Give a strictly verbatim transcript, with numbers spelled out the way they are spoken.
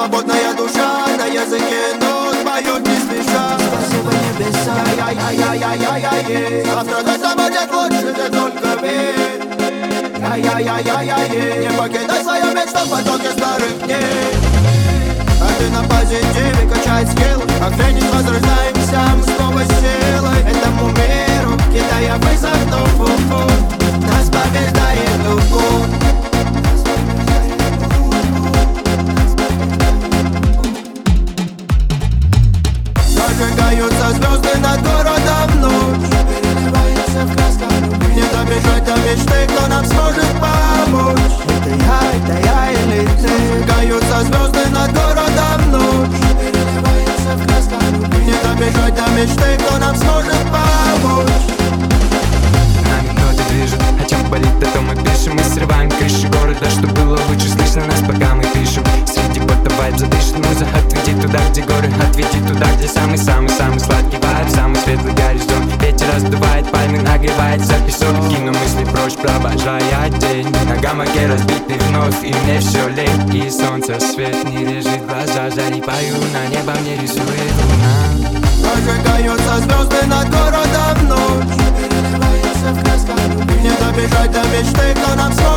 свободная душа, на языке нот поют не спеша. Спасибо небеса, яй-яй-яй-яй-яй. Завтра точно будет лучше, ты только верь. Яй-яй-яй-яй-яй. Не покидай свою мечту в потоке старых дней. А ты на позитиве качай скилл, как феникс возрождаемся мы снова силой. Этому миру кидая вызов, ну фу-фу. Нас побеждает любовь. Зажигаются звезды над городом ночь, переливается в красках любви. Не добежать до мечты, кто нам сможет помочь. Это я, это я или ты. Зажигаются звезды над городом ночь, переливается в красках любви. Не добежать до мечты, кто нам сможет помочь. Нами ноты движут, о чем болит, о том мы пишем. Мы срываем крыши города, что было лучше слышно нас, пока мы пишем. Среди бота вайб задышит муза. Отведи туда, где горы, отведи туда, где самый-самый-самый сладкий вайб. Самый светлый горизонт, ветер раздувает пальмы, нагревает за песок. Кину мысли прочь, провожая день. На гамаке разбитый вновь, и мне все лень. И солнце свет не режет глаза, залипаю на небо, мне рисует луна. Зажигаются звезды над городом ночь, переливается в красках любви. Не добежать до мечты, кто нам сможет